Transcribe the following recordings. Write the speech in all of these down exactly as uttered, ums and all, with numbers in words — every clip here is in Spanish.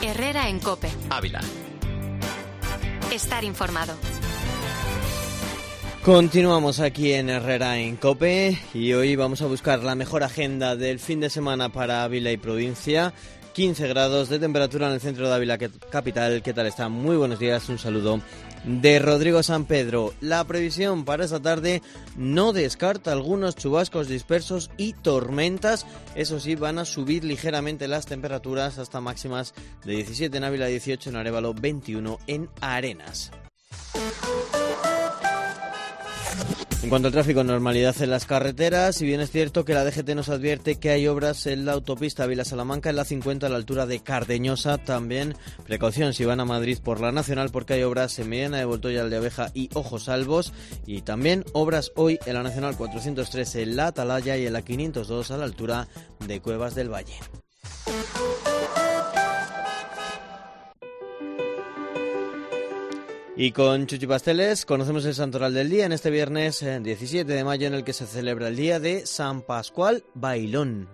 Herrera en COPE. Ávila. Estar informado. Continuamos aquí en Herrera en COPE y hoy vamos a buscar la mejor agenda del fin de semana para Ávila y provincia. quince grados de temperatura en el centro de Ávila capital. ¿Qué tal está? Muy buenos días, un saludo de Rodrigo San Pedro. La previsión para esta tarde no descarta algunos chubascos dispersos y tormentas. Eso sí, van a subir ligeramente las temperaturas hasta máximas de diecisiete en Ávila, dieciocho en Arévalo, veintiuno en Arenas. En cuanto al tráfico, normalidad en las carreteras. Si bien es cierto que la D G T nos advierte que hay obras en la autopista Ávila-Salamanca, en la cincuenta a la altura de Cardeñosa. También precaución si van a Madrid por la Nacional, porque hay obras en Mediana de Voltoya, Aldeabeja y Ojos Albos. Y también obras hoy en la Nacional cuatrocientos tres en la Atalaya y en la quinientos dos a la altura de Cuevas del Valle. Y con Chuchi Pasteles conocemos el santoral del día en este viernes diecisiete de mayo, en el que se celebra el día de San Pascual Bailón.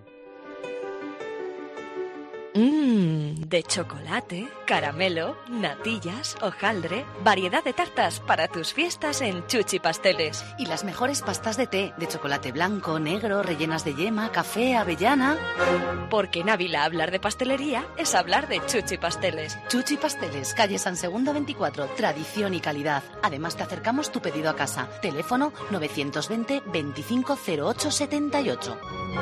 Mmm, de chocolate, caramelo, natillas, hojaldre, variedad de tartas para tus fiestas en Chuchi Pasteles. Y las mejores pastas de té, de chocolate blanco, negro, rellenas de yema, café, avellana. Porque en Ávila hablar de pastelería es hablar de Chuchi Pasteles. Chuchi Pasteles, calle San Segundo veinticuatro, tradición y calidad. Además te acercamos tu pedido a casa. Teléfono novecientos veinte veinticinco cero ocho setenta y ocho.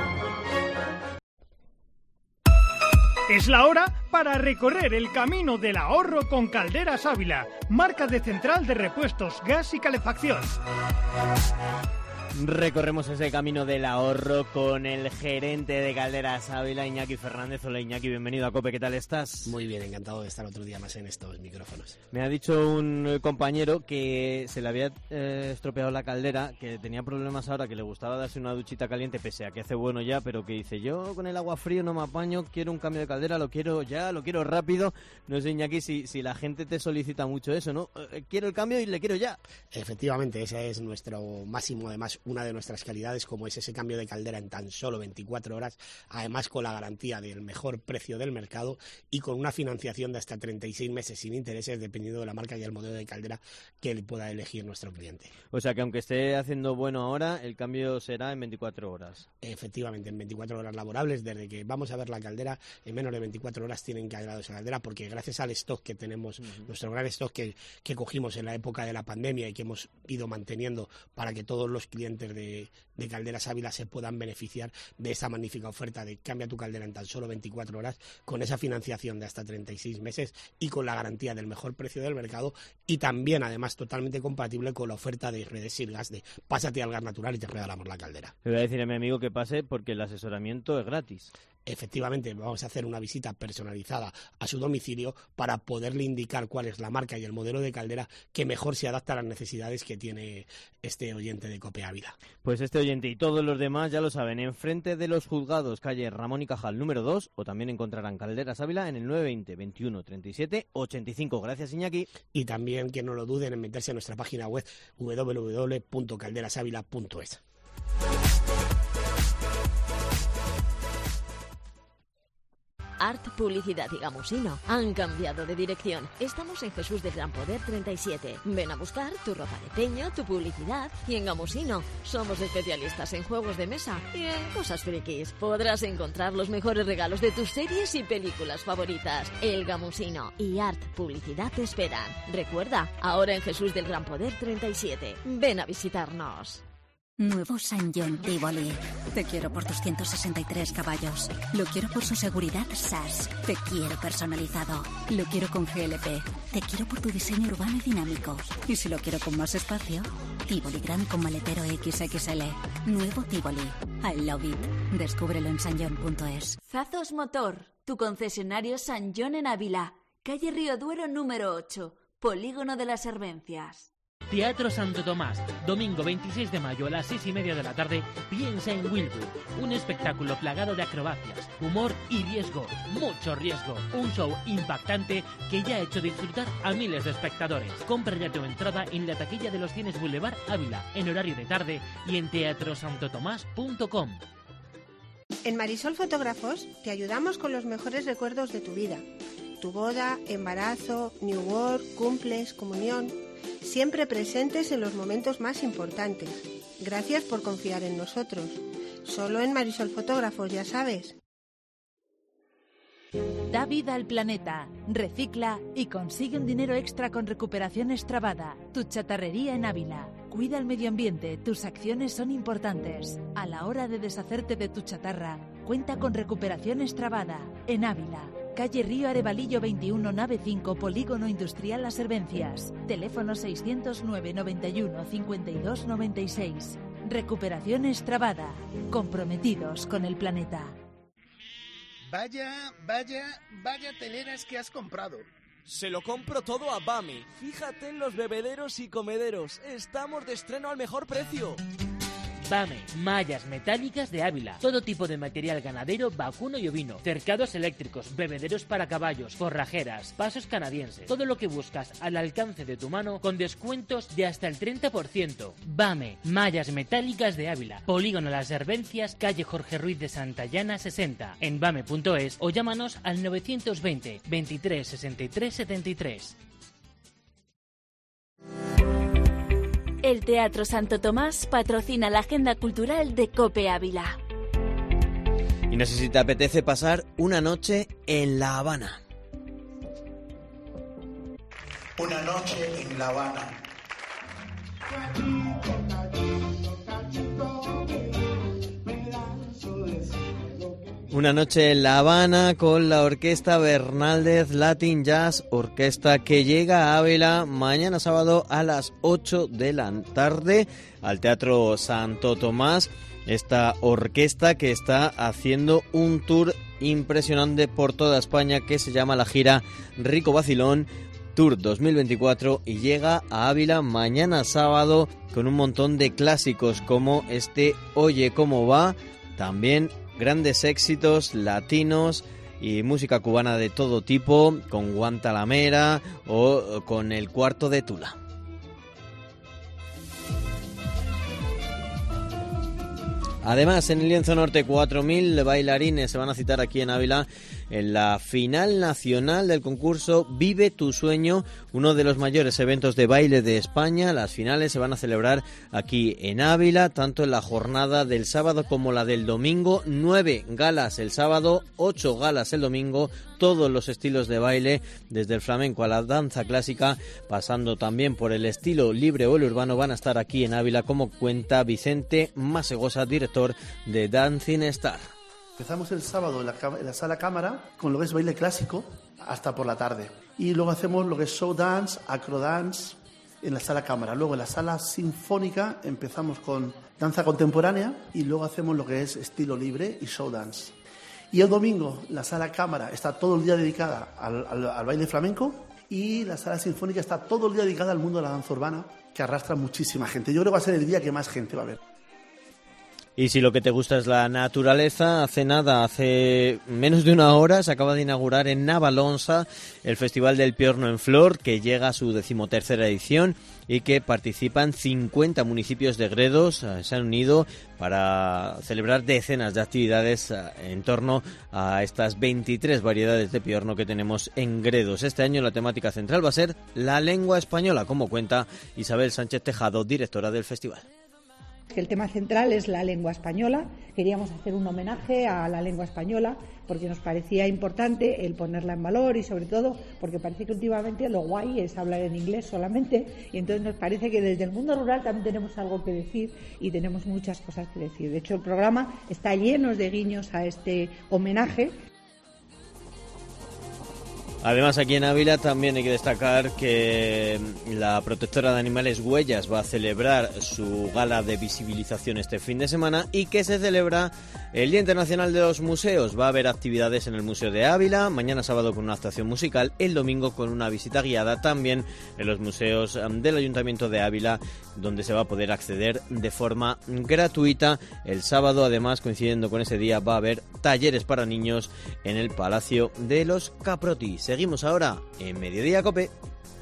Es la hora para recorrer el camino del ahorro con Calderas Ávila, marca de central de repuestos, gas y calefacción. Recorremos ese camino del ahorro con el gerente de Calderas Ávila, Iñaki Fernández. Hola Iñaki, bienvenido a COPE, ¿qué tal estás? Muy bien, encantado de estar otro día más en estos micrófonos. Me ha dicho un compañero que se le había eh, estropeado la caldera, que tenía problemas ahora, que le gustaba darse una duchita caliente, pese a que hace bueno ya, pero que dice, yo con el agua frío no me apaño, quiero un cambio de caldera, lo quiero ya, lo quiero rápido. No sé, Iñaki, si, si la gente te solicita mucho eso, ¿no? Eh, quiero el cambio y le quiero ya. Efectivamente, ese es nuestro máximo, además, una de nuestras calidades, como es ese cambio de caldera en tan solo veinticuatro horas, además con la garantía del mejor precio del mercado y con una financiación de hasta treinta y seis meses sin intereses, dependiendo de la marca y el modelo de caldera que pueda elegir nuestro cliente. O sea que aunque esté haciendo bueno ahora, el cambio será en veinticuatro horas. Efectivamente, en veinticuatro horas laborables, desde que vamos a ver la caldera, en menos de veinticuatro horas tienen calibrado esa caldera, porque gracias al stock que tenemos, uh-huh. nuestro gran stock que, que cogimos en la época de la pandemia y que hemos ido manteniendo para que todos los clientes de de Calderas Ávila se puedan beneficiar de esa magnífica oferta de cambia tu caldera en tan solo veinticuatro horas, con esa financiación de hasta treinta y seis meses y con la garantía del mejor precio del mercado, y también además totalmente compatible con la oferta de Redesir Gas de pásate al gas natural y te regalamos la caldera. Le voy a decir a mi amigo que pase, porque el asesoramiento es gratis. Efectivamente, vamos a hacer una visita personalizada a su domicilio para poderle indicar cuál es la marca y el modelo de caldera que mejor se adapta a las necesidades que tiene este oyente de COPE Ávila. Pues este oyente y todos los demás ya lo saben, enfrente de los juzgados, calle Ramón y Cajal número dos, o también encontrarán Calderas Ávila en el nueve veinte veintiuno treinta y siete ochenta y cinco. Gracias, Iñaki. Y también que no lo duden en meterse en nuestra página web doble u doble u doble u punto calderas ávila punto es. Art Publicidad y Gamusino han cambiado de dirección. Estamos en Jesús del Gran Poder treinta y siete. Ven a buscar tu ropa de peño, tu publicidad. Y en Gamusino somos especialistas en juegos de mesa y en cosas frikis. Podrás encontrar los mejores regalos de tus series y películas favoritas. El Gamusino y Art Publicidad te esperan. Recuerda, ahora en Jesús del Gran Poder treinta y siete. Ven a visitarnos. Nuevo San John Tivoli. Te quiero por tus ciento sesenta y tres caballos. Lo quiero por su seguridad S A S. Te quiero personalizado. Lo quiero con G L P. Te quiero por tu diseño urbano y dinámico. Y si lo quiero con más espacio, Tivoli Grand con maletero equis equis ele. Nuevo Tivoli. I love it. Descúbrelo en san john punto es. Zazos Motor, tu concesionario San John en Ávila. Calle Río Duero número ocho. Polígono de las Hervencias. Teatro Santo Tomás, domingo veintiséis de mayo a las seis y media de la tarde, piensa en Wilbur, un espectáculo plagado de acrobacias, humor y riesgo, mucho riesgo, un show impactante que ya ha hecho disfrutar a miles de espectadores. Compra ya tu entrada en la taquilla de los Cines Boulevard Ávila, en horario de tarde y en teatro santo tomás punto com. En Marisol Fotógrafos te ayudamos con los mejores recuerdos de tu vida. tu boda, embarazo, New Work, cumples, comunión, siempre presentes en los momentos más importantes. Gracias por confiar en nosotros. Solo en Marisol Fotógrafos, ya sabes. Da vida al planeta, recicla y consigue un dinero extra con Recuperación Estrabada, tu chatarrería en Ávila. Cuida el medio ambiente, tus acciones son importantes. A la hora de deshacerte de tu chatarra, cuenta con Recuperación Estrabada, en Ávila. Calle Río Arevalillo veintiuno, nave cinco, Polígono Industrial Las Hervencias. Teléfono seiscientos nueve, noventa y uno, cincuenta y dos, noventa y seis. Recuperación Estrabada, comprometidos con el planeta. Vaya, vaya, vaya teleras que has comprado. Se lo compro todo a Bame. Fíjate en los bebederos y comederos. Estamos de estreno al mejor precio. Bame, mallas metálicas de Ávila, todo tipo de material ganadero, vacuno y ovino, cercados eléctricos, bebederos para caballos, forrajeras, pasos canadienses, todo lo que buscas al alcance de tu mano con descuentos de hasta el treinta por ciento. Bame, mallas metálicas de Ávila, Polígono Las Hervencias, calle Jorge Ruiz de Santillana sesenta, en bame punto es o llámanos al novecientos veinte, veintitrés, sesenta y tres, setenta y tres. El Teatro Santo Tomás patrocina la agenda cultural de COPE Ávila. Y no sé si te apetece pasar una noche en La Habana. Una noche en La Habana. Una noche en La Habana con la Orquesta Bernaldez Latin Jazz Orquesta, que llega a Ávila mañana sábado a las ocho de la tarde al Teatro Santo Tomás. Esta orquesta que está haciendo un tour impresionante por toda España que se llama la gira Rico Vacilón Tour dos mil veinticuatro y llega a Ávila mañana sábado con un montón de clásicos como este Oye Cómo Va, también grandes éxitos latinos y música cubana de todo tipo, con Guantanamera o con el Cuarto de Tula. Además, en el Lienzo Norte, cuatro mil bailarines se van a citar aquí en Ávila en la final nacional del concurso Vive tu Sueño, uno de los mayores eventos de baile de España. Las finales se van a celebrar aquí en Ávila, tanto en la jornada del sábado como la del domingo. Nueve galas el sábado, ocho galas el domingo, todos los estilos de baile, desde el flamenco a la danza clásica, pasando también por el estilo libre o el urbano, van a estar aquí en Ávila, como cuenta Vicente Masegosa, director de Dancing Star. Empezamos el sábado en la, en la sala cámara con lo que es baile clásico hasta por la tarde. Y luego hacemos lo que es show dance, acro dance en la sala cámara. Luego en la sala sinfónica empezamos con danza contemporánea y luego hacemos lo que es estilo libre y show dance. Y el domingo la sala cámara está todo el día dedicada al, al, al baile flamenco y la sala sinfónica está todo el día dedicada al mundo de la danza urbana, que arrastra muchísima gente. Yo creo que va a ser el día que más gente va a ver. Y si lo que te gusta es la naturaleza, hace nada, hace menos de una hora, se acaba de inaugurar en Navalonsa el Festival del Piorno en Flor, que llega a su decimotercera edición y que participan cincuenta municipios de Gredos. Se han unido para celebrar decenas de actividades en torno a estas veintitrés variedades de piorno que tenemos en Gredos. Este año la temática central va a ser la lengua española, como cuenta Isabel Sánchez Tejado, directora del festival. Que el tema central es la lengua española. Queríamos hacer un homenaje a la lengua española porque nos parecía importante el ponerla en valor y sobre todo porque parece que últimamente lo guay es hablar en inglés solamente y entonces nos parece que desde el mundo rural también tenemos algo que decir y tenemos muchas cosas que decir. De hecho, el programa está lleno de guiños a este homenaje. Además, aquí en Ávila también hay que destacar que la protectora de animales Huellas va a celebrar su gala de visibilización este fin de semana y que se celebra el Día Internacional de los Museos. Va a haber actividades en el Museo de Ávila, mañana sábado con una actuación musical, el domingo con una visita guiada también en los museos del Ayuntamiento de Ávila, donde se va a poder acceder de forma gratuita. El sábado, además, coincidiendo con ese día, va a haber talleres para niños en el Palacio de los Caprotis. Seguimos ahora en Mediodía Cope.